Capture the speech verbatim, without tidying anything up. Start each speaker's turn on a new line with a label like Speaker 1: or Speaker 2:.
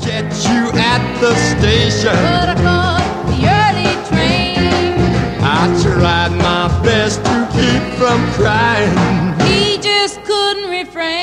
Speaker 1: get you at the station,
Speaker 2: but I caught the early train.
Speaker 1: I tried my best to keep from crying.
Speaker 2: He just couldn't refrain.